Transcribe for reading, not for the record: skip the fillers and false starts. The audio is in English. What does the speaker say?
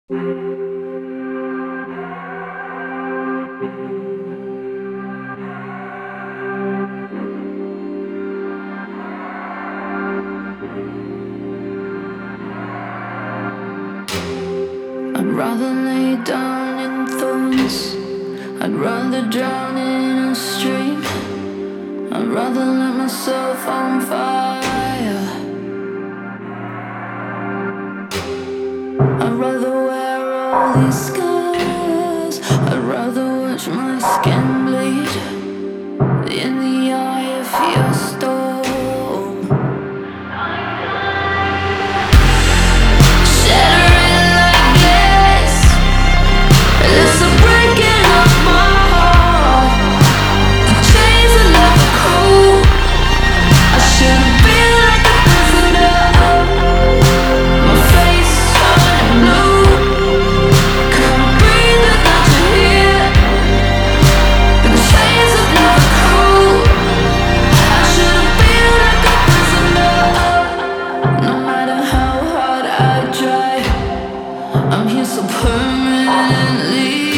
I'd rather lay down in thorns. I'd rather drown in a stream. I'd rather light myself on fire. I'd rather wear all these scars. I'd rather watch my skin bleed in the eye of your storm. Shattering like glass, it's a breaking of my heart. The chains are never cool. I should've been like a prisoner. My face turning blue. Couldn't breathe without you here. The chains are never cool. I should've been like a prisoner. No matter how hard I try, I'm here so permanently.